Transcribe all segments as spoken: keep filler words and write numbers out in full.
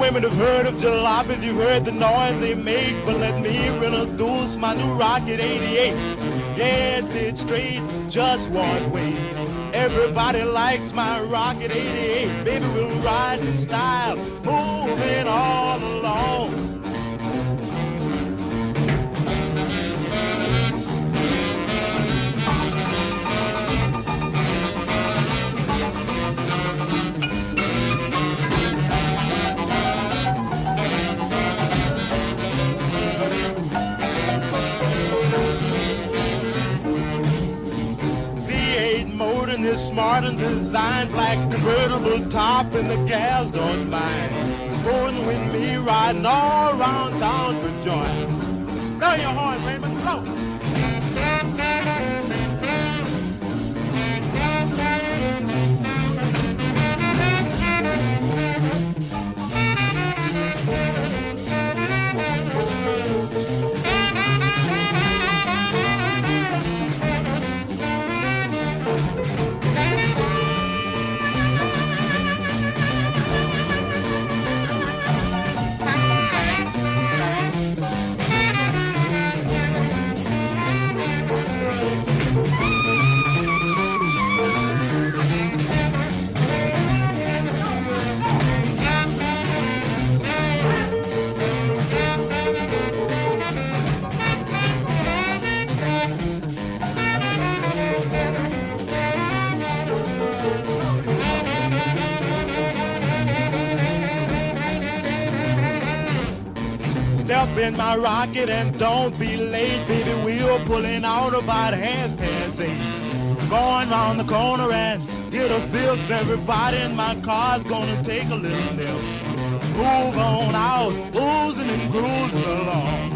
women have heard of jalopies, you've heard the noise they make, but let me introduce my new Rocket eighty-eight. Yes, it's straight, just one way. Everybody likes my Rocket eighty-eight. Baby, we'll ride in style, moving all along. Is smart and designed, black convertible top, and the gals don't mind. Sporting with me, riding all around town for joy. Blow your horn, Raymond, blow. Step in my rocket and don't be late, baby. We're pulling out about half past eight. Going round the corner and get a bill. Everybody in my car's gonna take a little nip. Move on out, oozing and cruising along.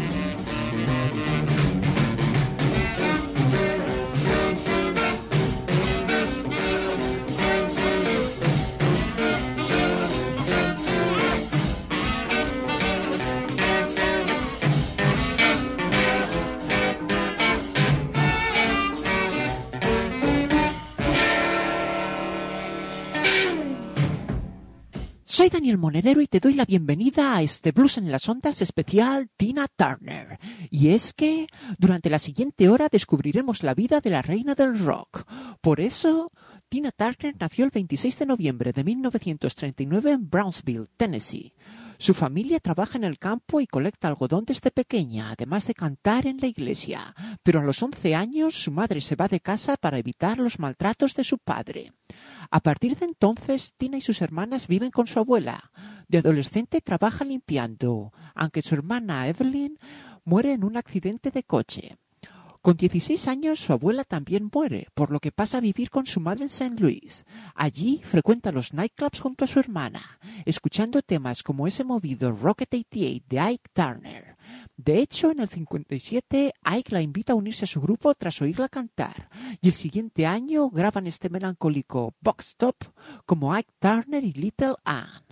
Soy Daniel Monedero y te doy la bienvenida a este Blues en las Ondas especial Tina Turner. Y es que durante la siguiente hora descubriremos la vida de la reina del rock. Por eso, Tina Turner nació el veintiséis de noviembre de mil novecientos treinta y nueve en Brownsville, Tennessee. Su familia trabaja en el campo y colecta algodón desde pequeña, además de cantar en la iglesia. Pero a los once años su madre se va de casa para evitar los maltratos de su padre. A partir de entonces, Tina y sus hermanas viven con su abuela. De adolescente trabaja limpiando, aunque su hermana Evelyn muere en un accidente de coche. Con dieciséis años su abuela también muere, por lo que pasa a vivir con su madre en Saint Louis. Allí frecuenta los nightclubs junto a su hermana, escuchando temas como ese movido Rocket ochenta y ocho de Ike Turner. De hecho, en el cincuenta y siete, Ike la invita a unirse a su grupo tras oírla cantar, y el siguiente año graban este melancólico Box Top como Ike Turner y Little Ann.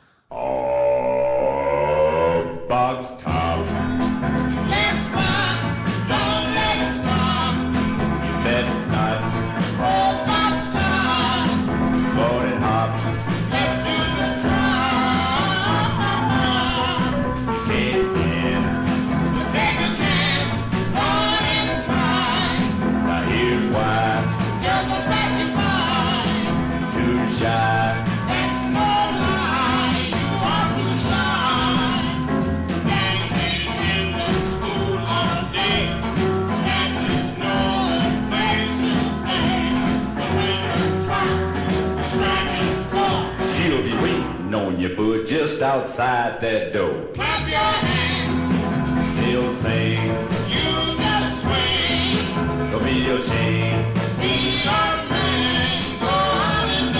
Oh, Box Top. Let's rock, don't let it stop. Midnight, oh, Box Top. Loaded hop, let's do the trot. You can't dance, we'll take a chance, run and try. Now here's why, just don't pass you by. Too shy. But just outside that door, clap your hands, still sing. You just swing. Don't be ashamed. Be your man. Go on and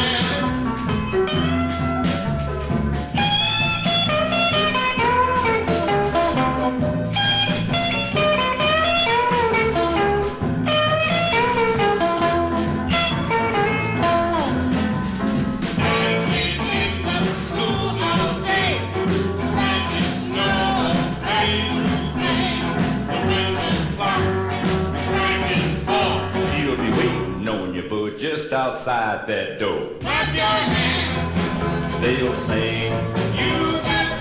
just outside that door. Clap your hands, still sing. You just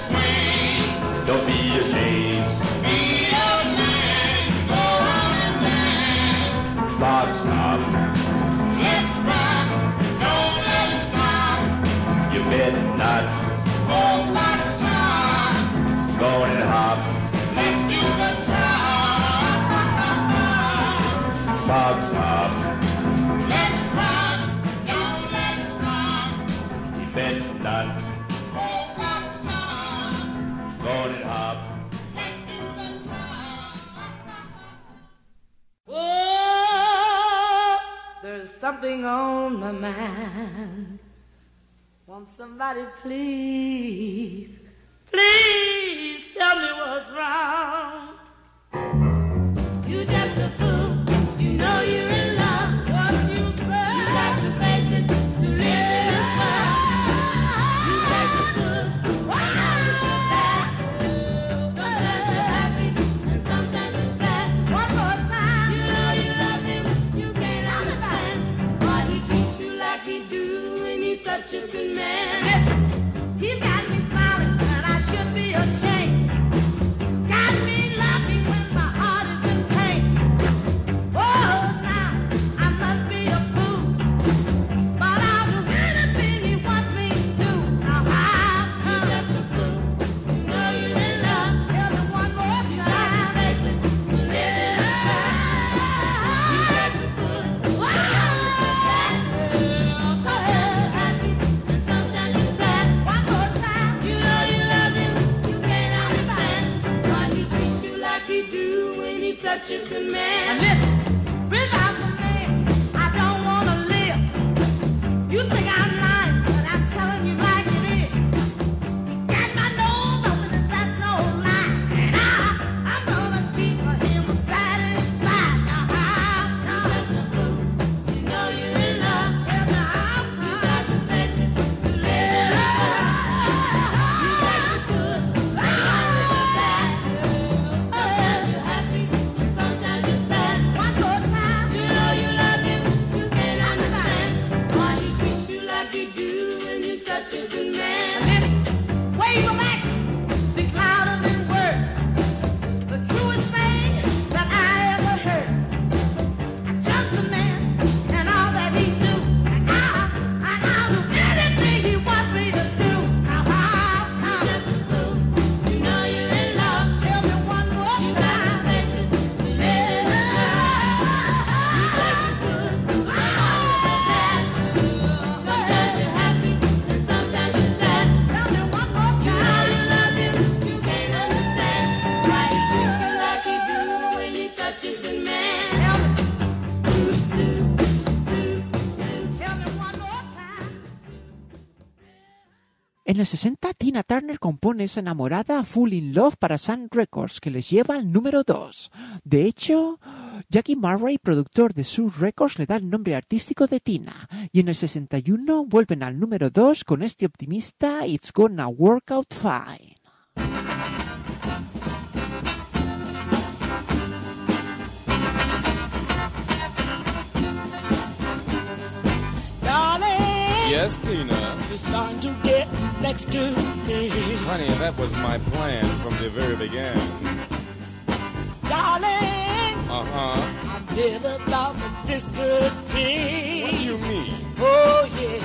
not. Oh, what's time? Go on and hop. Let's do the time. Stop, stop. Let's stop. Don't let's stop. You bet not. Oh, what's time? Go on and hop. Let's do the time. Oh, there's something on my mind. Won't somebody please, please tell me what's wrong? You just a fool, you know you're in love. What you say? You got to face it, to live in this world. You take the good, sometimes you're bad. Sometimes you're happy, and sometimes you're sad. One more time, you know you love him, you can't understand why he treats you like he do, and he's such a good man. Listen, he's got me smiling when I should be ashamed. Got me laughing when my heart is in pain. Oh, now I must be a fool, but I'll do anything he wants me to. Now how come? You're just a fool, you know you're in love. Tell me one more time. You got to face it, to live in this world. You take the good, sometimes you're bad. Sometimes you're happy, and sometimes you're sad. One more time. You know you love him, you can't understand why he treats you like he do when he's such a good man. Now listen, without the man, I don't wanna live. You think I'm lying, but I'm telling you like it is. He's got my nose open and that's no lie. And I, I'm gonna keep him satisfied. Now how come? You're just a fool, you know you're in love. Tell me how come? You got to face it, to live in this world. You take the good, sometimes the bad. Sometimes you're happy, and sometimes you're sad. One more time, you know you love him, you can't understand why he treats you like he do, and he's such a good man. Listen, wave of action speaks louder than words. The truest thing that I ever heard. I'm just a man, and all that he do, and I, and I'll do anything he wants me to do. Now how come? You're just a fool, you know you're in love. Tell me one more time. You got to face it, to live in this world. You take the good, sometimes the bad. Sometimes you're happy, and sometimes you're sad. Tell me one more time. You know you love him, you can't understand why he treats you like he do when he's such a good man. Tell me, do, do, do, do. Tell me one more time. En el sesenta, Tina Turner compone esa enamorada Full in Love para Sun Records, que les lleva al número dos. De hecho, Jackie Murray, productor de Sun Records, le da el nombre artístico de Tina. Y en el sesenta y uno vuelven al número dos con este optimista It's Gonna Work Out Fine. Darling, Yes, Tina. you're starting to get next to me. Honey, that was my plan from the very beginning. Darling, Uh-huh. I never thought that this could What be. do you mean? Oh, yeah.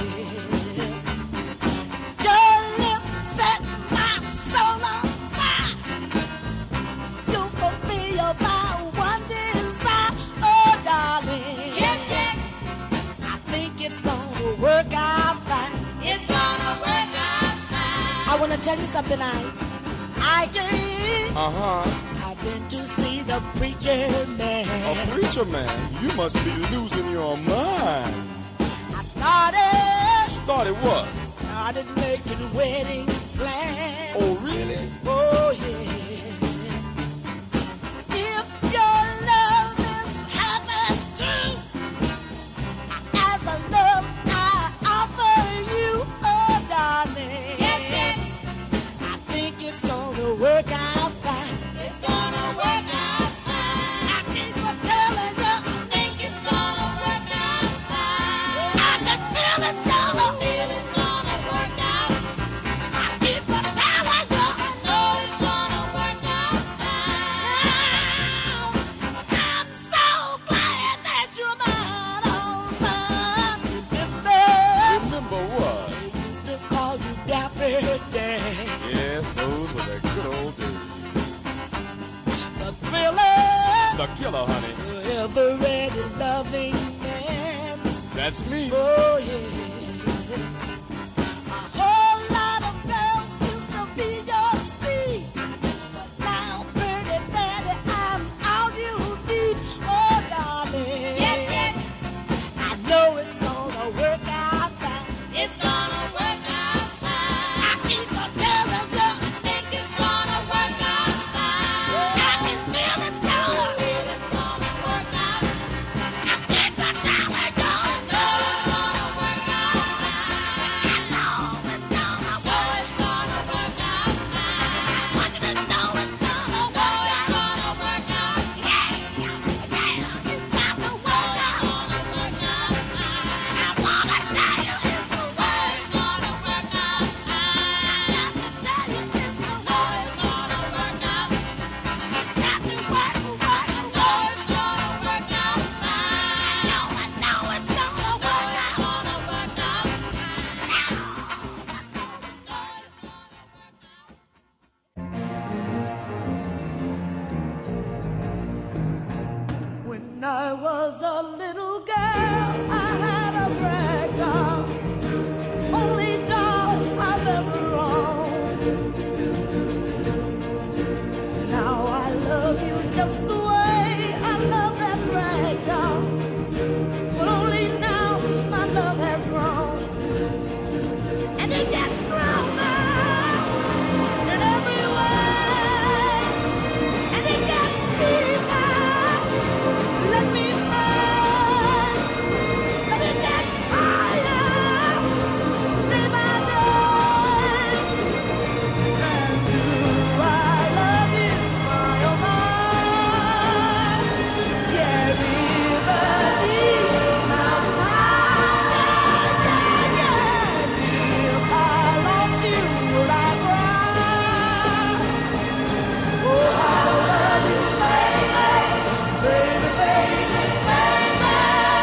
Your lips set my soul on fire. You fulfill my one desire. Oh, darling. Yes, yes. I think it's gonna work out fine. It's gonna work out fine. I wanna tell you something, I, I can. Uh-huh. I've been to see the preacher man. A preacher man? You must be losing your mind. I started, Started what? started making wedding plans. Oh, really? Oh, yeah. If your love is half as true as the love I offer you, oh, darling. Yes, yes. I think it's gonna work out fine. It's gonna work out fine. I keep on telling you, I think it's gonna work out fine. I can feel it's gonna, feel it's gonna work out. I keep on telling you, I know killer, honey. Ever ready loving man. That's me. Oh, yeah. A whole lot of girls used to be your speed. But now, pretty daddy, I'm all you need. Oh, darling. Yes, yes. I know it's gonna work out fine. It's gonna work out fine. I keep on telling you, I think it's gonna work out fine. I can feel it's gonna, feel it's gonna work out. I think the time we're going to, it's gonna work out fine. I know it's gonna work, it's gonna work out fine. I want you to know it's gonna work out, it's gonna work out. Yeah, yeah, it's got to work out, it's gonna work out fine. I wanna tell you it's the way it's gonna work out fine. I got to tell you it's the way it's gonna work out. It's got to work, work, work. It's gonna work out fine. I know, I know it's gonna work out. It's gonna work out fine. When I was a little girl, I had a rag doll, only doll I've ever owned. Now I love you just the way I love that rag doll, but only now my love has grown, and it gets stronger in every way, and it gets deeper. Let me say that it gets higher day by day. And do I love you, my oh my? Yeah, river deep, my mind, yeah, yeah, yeah. If I lost you, would I cry? Oh, I love you, baby, baby, baby, baby.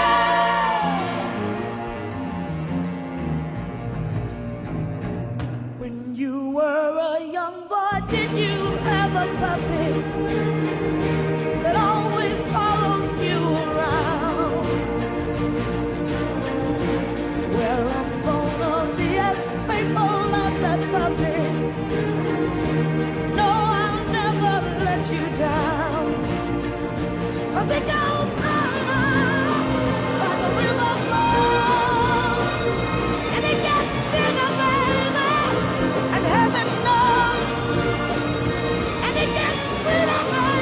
When you were a young boy, did you have a puppy that always followed you around? Well, I'm gonna be as faithful as that puppy. No, I'll never let you down. 'Cause it goes on like a river flows, and it gets bigger, baby, and heaven knows, and it gets sweeter, baby.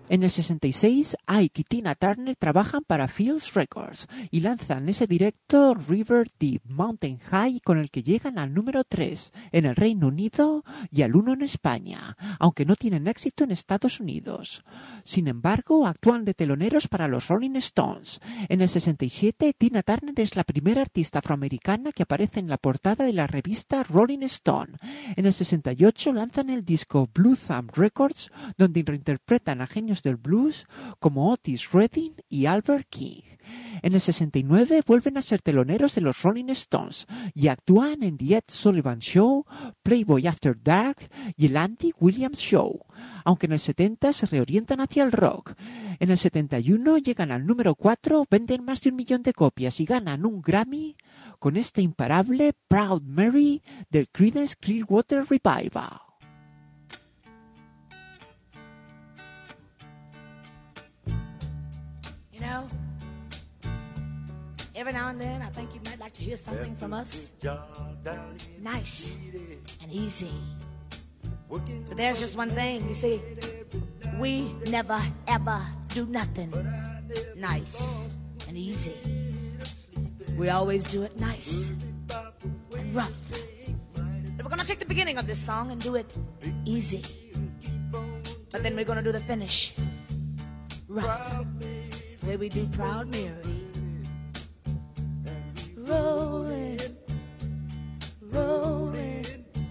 En el sesenta y seis, Ike y Tina Turner trabajan para Fields Records y lanzan ese directo River Deep Mountain High, con el que llegan al número tres en el Reino Unido y al uno en España, aunque no tienen éxito en Estados Unidos. Sin embargo, actúan de teloneros para los Rolling Stones. En el sesenta y siete, Tina Turner es la primera artista afroamericana que aparece en la portada de la revista Rolling Stone. En el sesenta y ocho lanzan el disco Blue Thumb Records, donde reinterpretan a genios del blues como Otis Redding y Albert King. En el sesenta y nueve vuelven a ser teloneros de los Rolling Stones y actúan en The Ed Sullivan Show, Playboy After Dark y el Andy Williams Show, aunque en el setenta se reorientan hacia el rock. En el setenta y uno llegan al número cuatro, venden más de un millón de copias y ganan un Grammy con este imparable Proud Mary del Creedence Clearwater Revival. You know, every now and then I think you might like to hear something from us nice and easy. But there's just one thing, you see, we never ever do nothing nice and easy. We always do it nice and rough. And we're gonna take the beginning of this song and do it easy. But then we're gonna do the finish rough. It's the way we do Proud Mary. Rolling, rolling,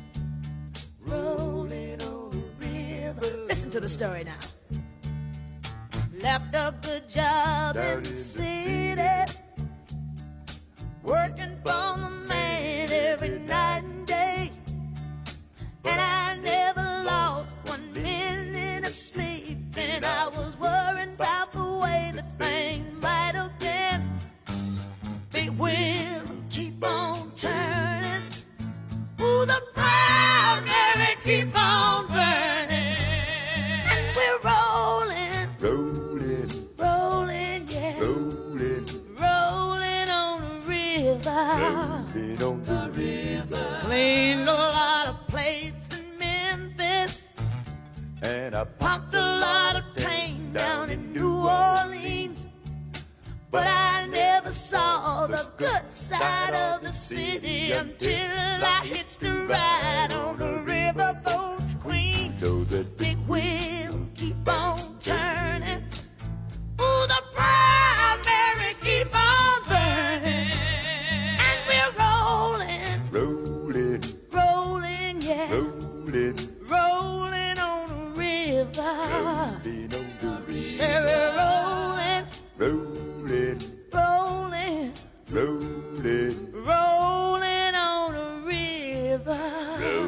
rolling on the river. Listen to the story now. Left a good job in the city, working for the man every night and day. And I never lost one minute of sleep, and I was worried about the way that things might have been. Big wheel keep on turning, ooh, the Proud Mary keep on burning, and we're rolling, Rolling, rolling, yeah, rolling, rolling on the river. rolling on the river. Cleaned a lot of plates in Memphis, And I pumped a lot of tang down in New Orleans, but I never saw the good side of the city until I hitched the ride on the riverboat Queen. know that Big wheel keep on turning, ooh, the Proud Mary keep on burning, and we're rolling, rolling, rolling, yeah, rolling, rolling on the river. rolling on the Say river. we're rolling, Rolling, rolling, rolling, rolling on the river. rolling.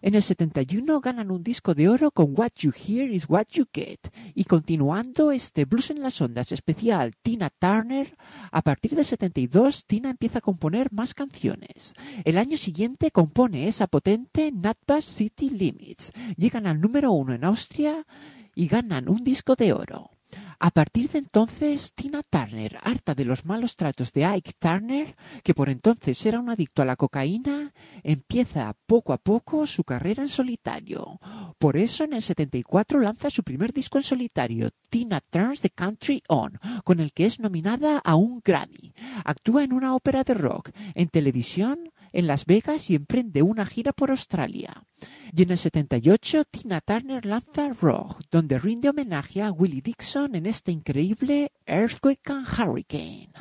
En el setenta y uno ganan un disco de oro con What You Hear Is What You Get. Y continuando este Blues en las Ondas especial Tina Turner, a partir del setenta y dos Tina empieza a componer más canciones. El año siguiente compone esa potente Nutbus City Limits. Llegan al número uno en Austria y ganan un disco de oro. A partir de entonces, Tina Turner, harta de los malos tratos de Ike Turner, que por entonces era un adicto a la cocaína, empieza poco a poco su carrera en solitario. Por eso, en el setenta y cuatro lanza su primer disco en solitario, Tina Turns the Country On, con el que es nominada a un Grammy. Actúa en una ópera de rock, en televisión, en Las Vegas y emprende una gira por Australia. Y en el setenta y ocho, Tina Turner lanza Rock, donde rinde homenaje a Willie Dixon en este increíble Earthquake and Hurricane.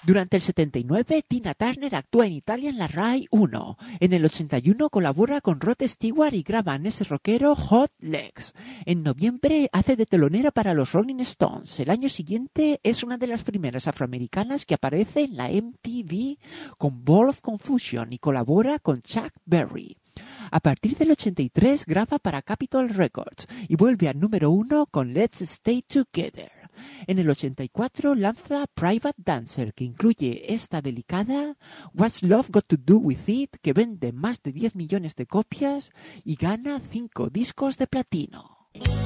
Durante el setenta y nueve, Tina Turner actúa en Italia en la RAI uno. En el ochenta y uno colabora con Rod Stewart y graba en ese rockero Hot Legs. En noviembre hace de telonera para los Rolling Stones. El año siguiente es una de las primeras afroamericanas que aparece en la M T V con Ball of Confusion y colabora con Chuck Berry. A partir del ochenta y tres graba para Capitol Records y vuelve al número uno con Let's Stay Together. En el ochenta y cuatro lanza Private Dancer, que incluye esta delicada What's Love Got to Do With It, que vende más de diez millones de copias y gana cinco discos de platino.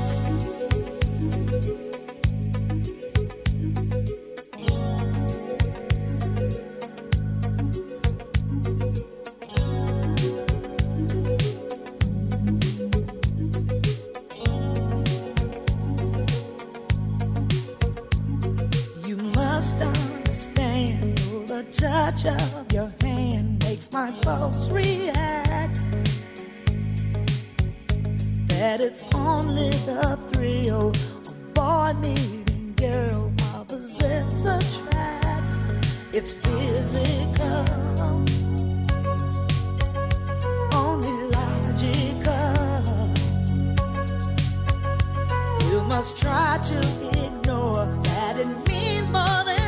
The touch of your hand makes my pulse react. That it's only the thrill of boy meeting girl opposites attract. It's physical, only logical. You must try to ignore that it means more than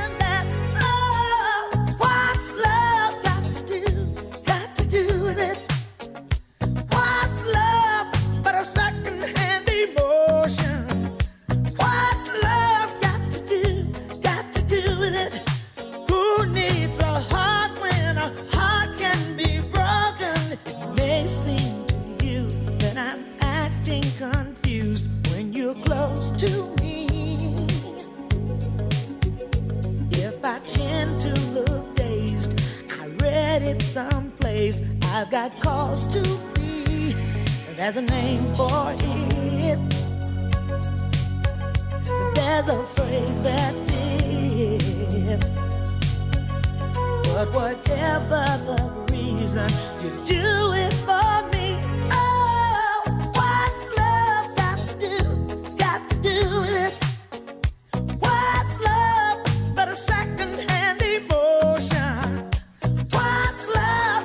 I've got cause to be. There's a name for it. There's a phrase that fits. But whatever the reason, you do it for me. Oh, what's love got to do? It's got to do with it. What's love but a second-hand emotion? What's love?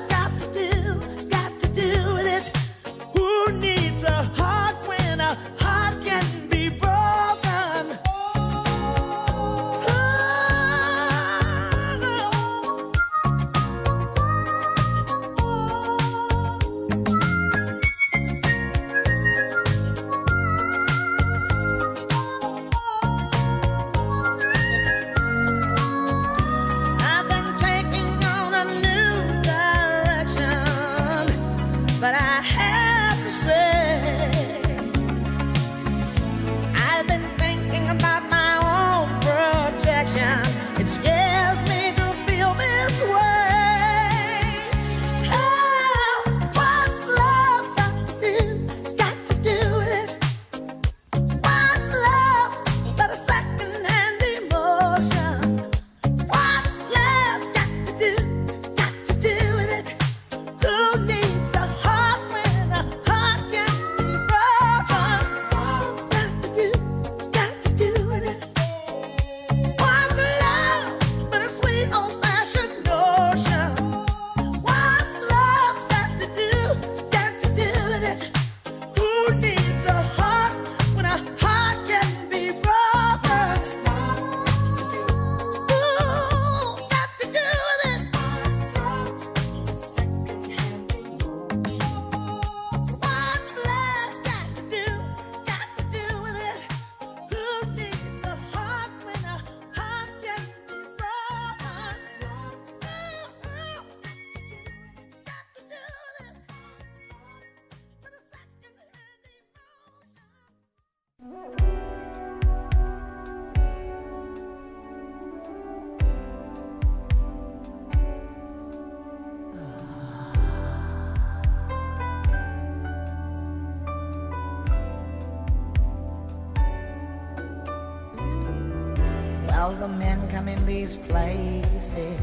Well, the men come in these places,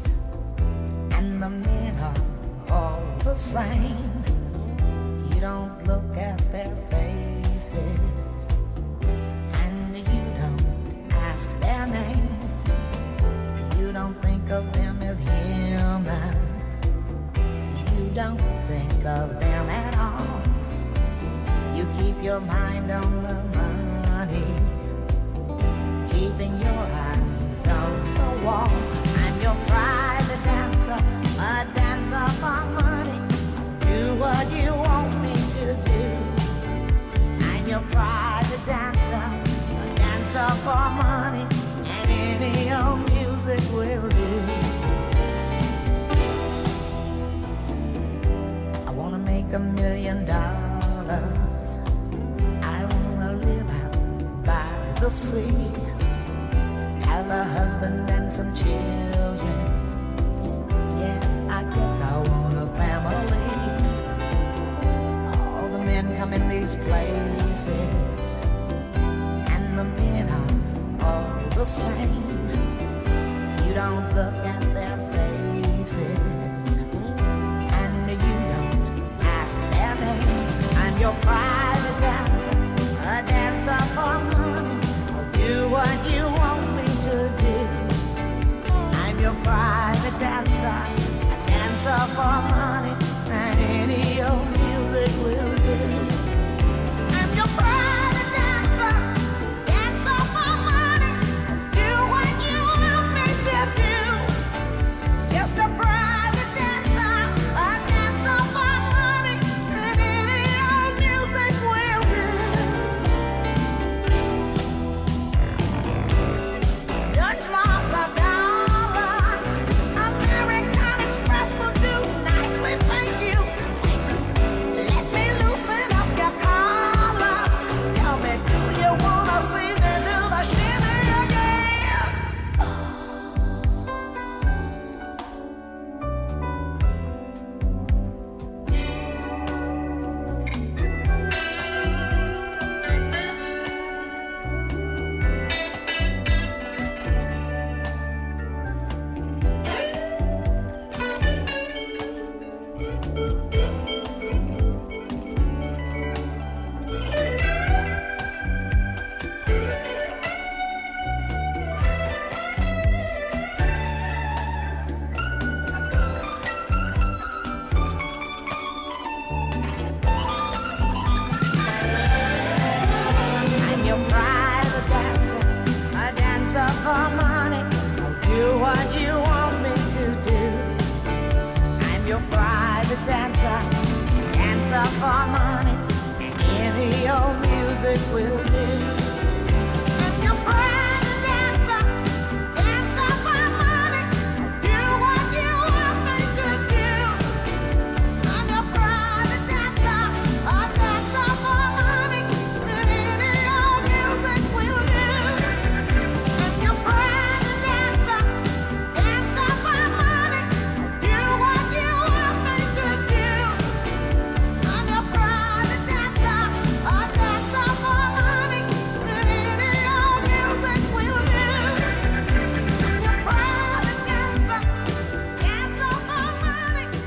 and the men are all the same. You don't look at their faces, and you don't ask their names. You don't think of them as human. You don't think of them at all. You keep your mind on the money, keeping your eyes on the wall. I'm your private dancer, a dancer for money. Do what you want me to do. I'm your private dancer, a dancer for money, and any old music will do. I wanna make a million dollars. I wanna live out by the sea, have a husband and some children. Yeah, I guess I want a family. All the men come in these places, and the men are all the same. You don't look at their faces, and you don't ask their name. I'm your private dancer, a dancer for money. I'll do what you want me to do. I'm your private dancer, a dancer for money, and any old music will do. I'm your private dancer, dancer for money. Do what you want me to do. Just a private dancer, a dancer for money, and any old music will do. Dutch marks are dollars, American Express will do nicely, thank you. Let me loosen up your collar. Tell me, do you wanna see me do the shimmy again? I'm your private dancer, a dancer for money. I'll do what you want me to do. I'm your private dancer, dancer for money, and any old music will do. I'm your private dancer, dancer for money. Do what you want me to do. I'm your private dancer, a dancer for money, and any old music will do. I'm your private dancer, dancer for money. Do what you want me to do. I'm your private dancer, a dancer for money, and any old music will do. I'm your private dancer, dancer for money. I'm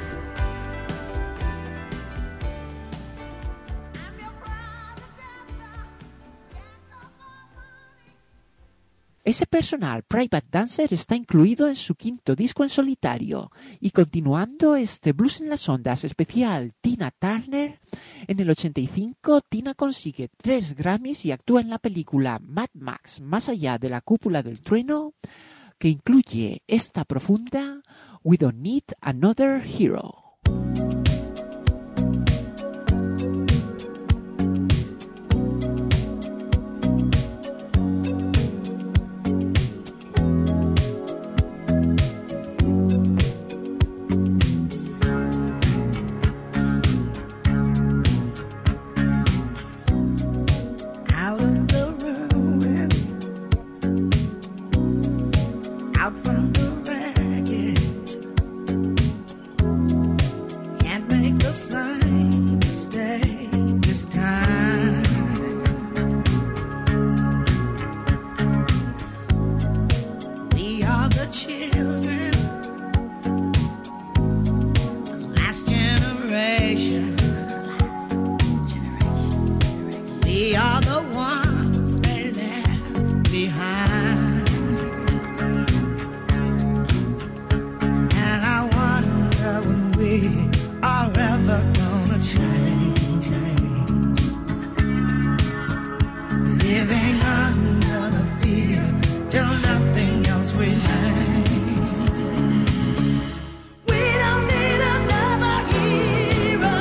your private dancer, dancer for money. Ese personal Private Dancer está incluido en su quinto disco en solitario. Y continuando este Blues en las Ondas especial Tina Turner, en el ochenta y cinco Tina consigue tres Grammys y actúa en la película Mad Max Más allá de la cúpula del trueno, que incluye esta profunda We Don't Need Another Hero. Out of the ruins, out from the wreckage, we are ever gonna change, change. Living under the fear till nothing else remains. We don't need another hero.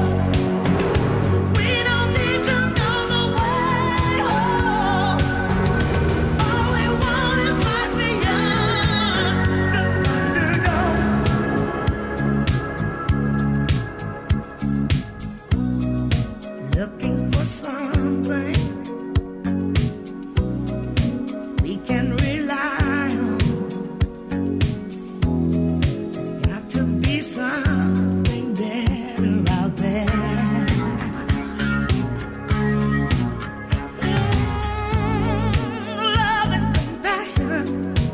We don't need to know the way home. All we want is right beyond the Thunderdome. Looking for something we can rely on. There's got to be something better out there. Mm, love and compassion.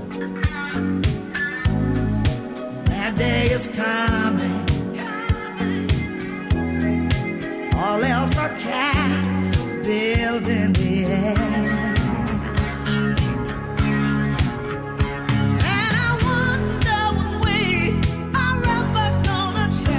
That day is coming. All else are castles built in the air. And I wonder when we are ever gonna change.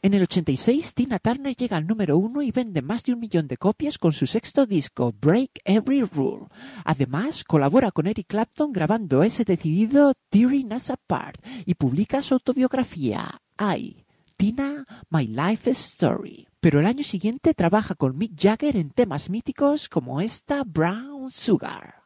En el ochenta y seis, Tina Turner llega al número uno y vende más de un millón de copias con su sexto disco, Break Every Rule. Además, colabora con Eric Clapton grabando ese decidido Tearing Us Apart y publica su autobiografía, I, Tina, My Life Story. Pero el año siguiente trabaja con Mick Jagger en temas míticos como esta Brown Sugar.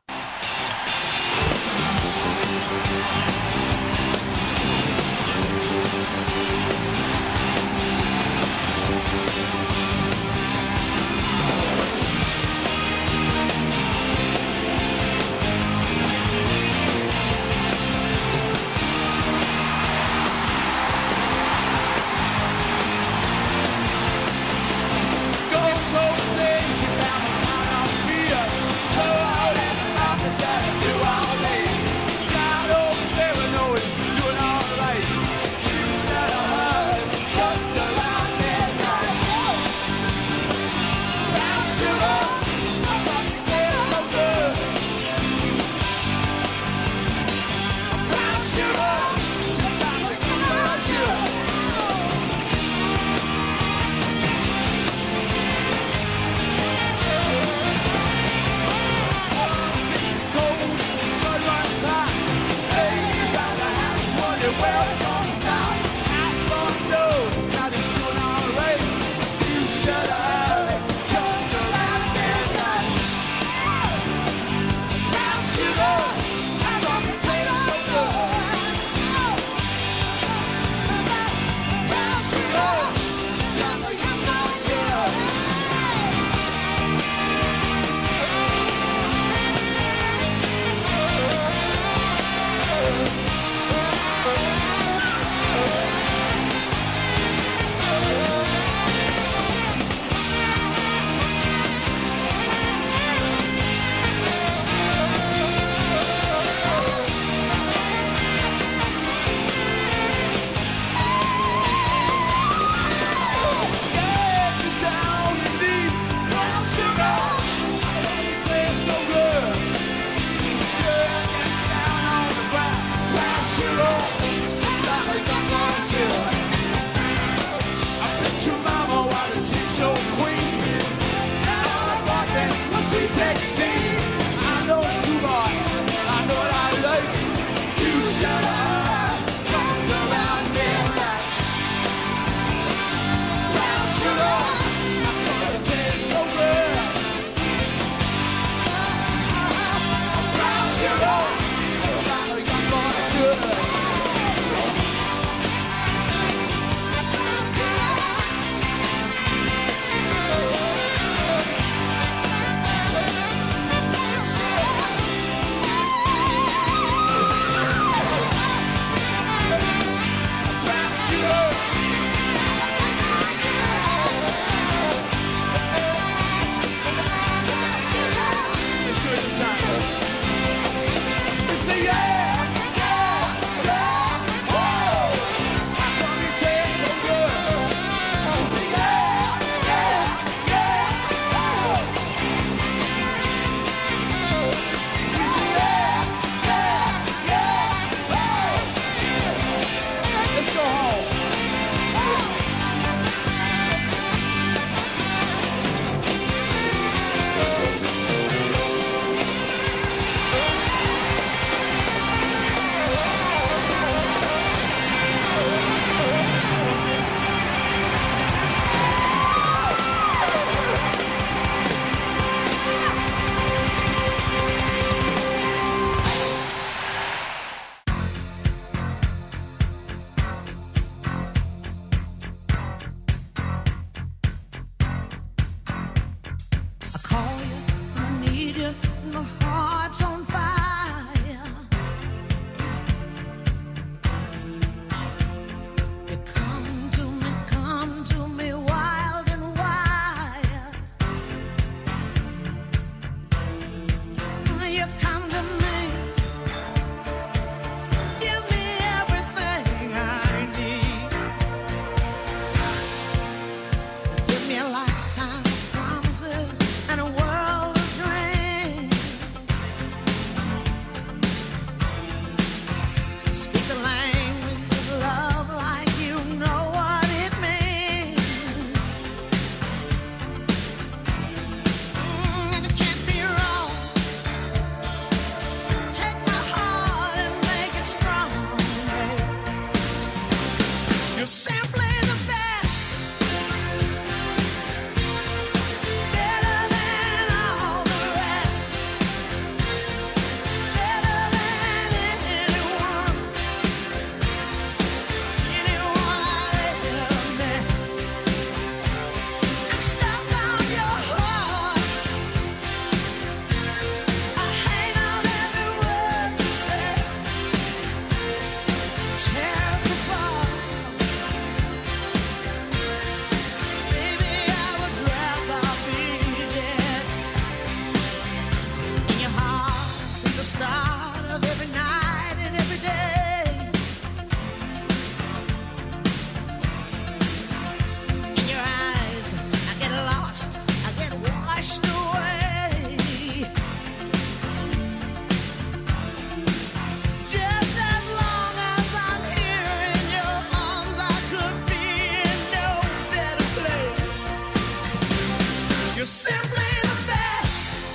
You're simply the best.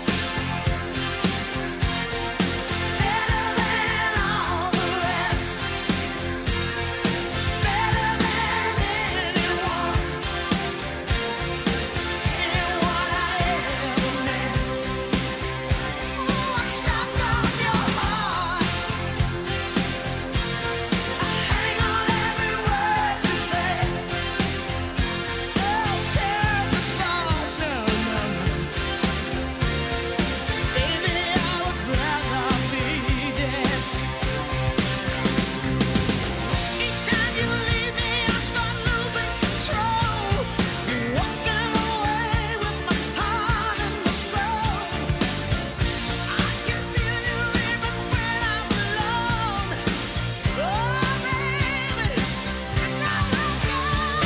Better than all the rest. Better than anyone. Anyone I ever met. Ooh, I'm stuck on your heart. I hang on every word you say. Oh, tears apart. No, no, no. Baby, I would rather be dead. Each time you leave me, I start losing control. Walking away with my heart and my soul. I can feel you even when I'm alone. Oh, baby, now let go.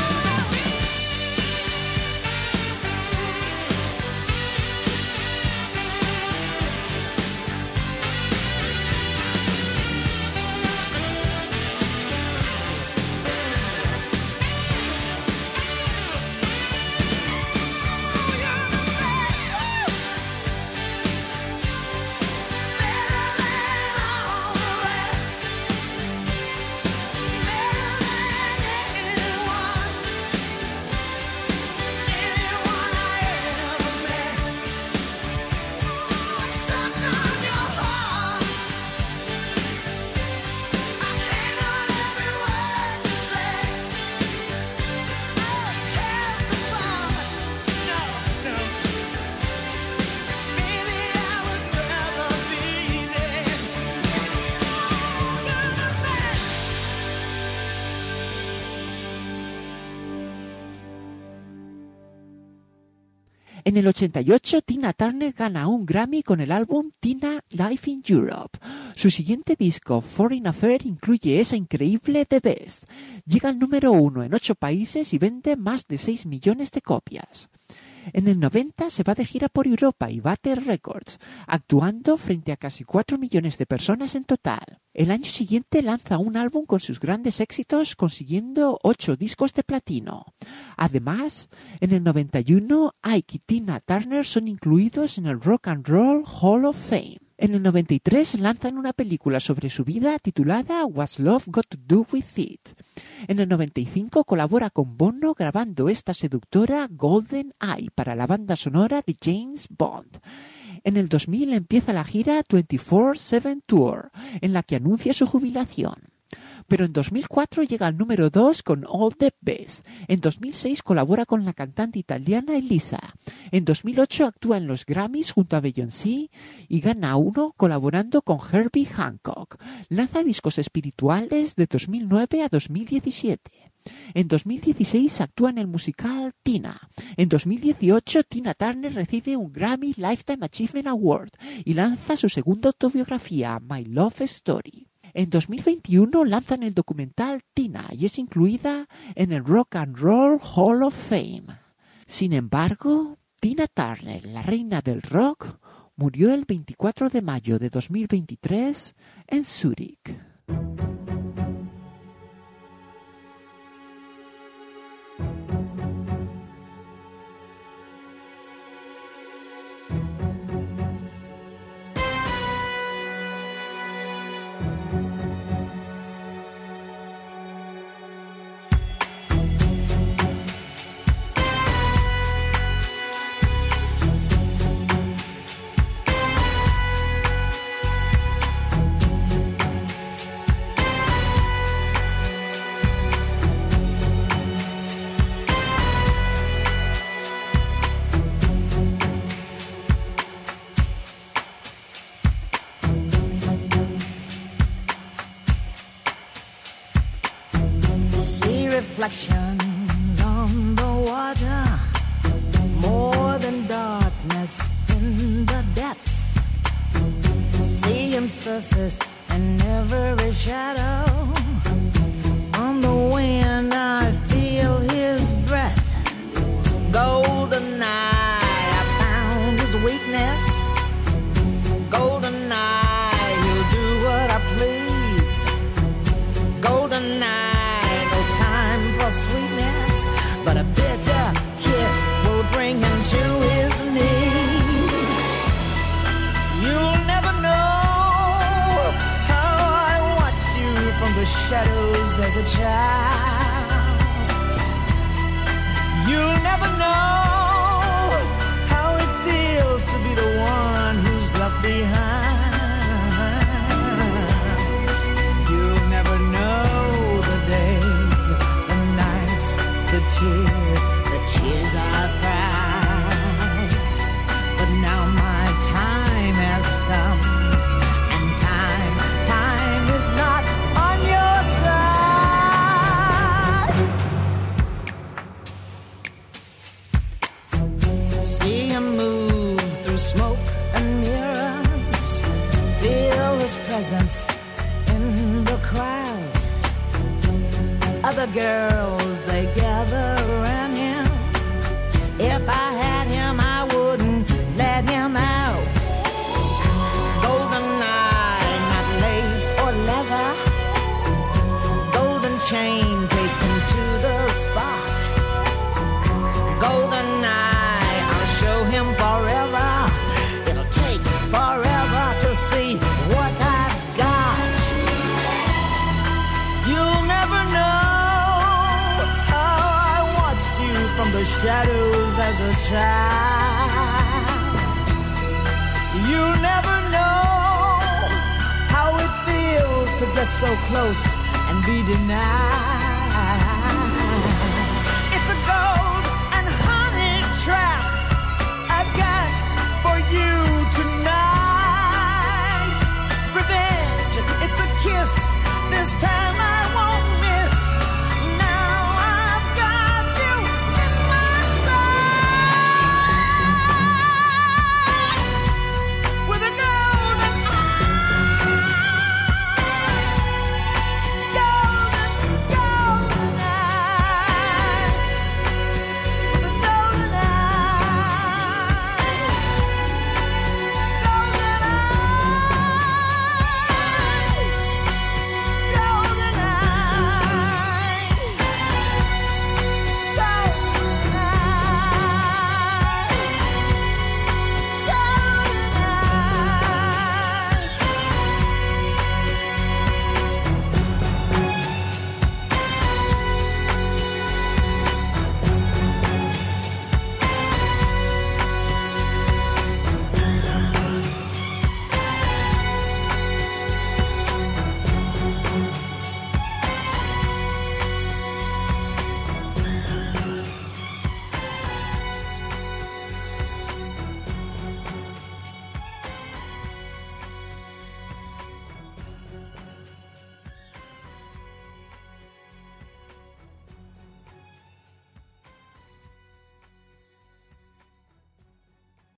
En el ochenta y ocho, Tina Turner gana un Grammy con el álbum Tina Live in Europe. Su siguiente disco, Foreign Affair, incluye esa increíble The Best. Llega al número uno en ocho países y vende más de seis millones de copias. En el noventa se va de gira por Europa y bate récords, actuando frente a casi cuatro millones de personas en total. El año siguiente lanza un álbum con sus grandes éxitos, consiguiendo ocho discos de platino. Además, en el noventa y uno, Ike y Tina Turner son incluidos en el Rock and Roll Hall of Fame. En el noventa y tres lanzan una película sobre su vida titulada What's Love Got to Do With It. En el noventa y cinco colabora con Bono grabando esta seductora Golden Eye para la banda sonora de James Bond. En el dos mil empieza la gira veinticuatro siete Tour, en la que anuncia su jubilación. Pero en dos mil cuatro llega al número dos con All the Best. En dos mil seis colabora con la cantante italiana Elisa. En dos mil ocho actúa en los Grammys junto a Beyoncé y gana uno colaborando con Herbie Hancock. Lanza discos espirituales de dos mil nueve a dos mil diecisiete. En dos mil dieciséis actúa en el musical Tina. En dos mil dieciocho Tina Turner recibe un Grammy Lifetime Achievement Award y lanza su segunda autobiografía, My Love Story. En dos mil veintiuno lanzan el documental Tina y es incluida en el Rock and Roll Hall of Fame. Sin embargo, Tina Turner, la reina del rock, murió el veinticuatro de mayo de dos mil veintitrés en Zúrich. Reflections on the water, more than darkness in the depths. See him surface in every shadow. On the wind I feel his breath. Golden eye, I found his weakness. Golden eye, he'll do what I please. Golden eye, sweetness, but a bitter kiss will bring him to his presence in the crowd. Other girls, they gather around him. If I had him, I wouldn't let him out. Golden eye, not lace or leather. Golden chain taken to the spot. Golden eye, I'll show him forever. It'll take forever to see what I've got. You'll never know how I watched you from the shadows as a child. You'll never know how it feels to get so close and be denied.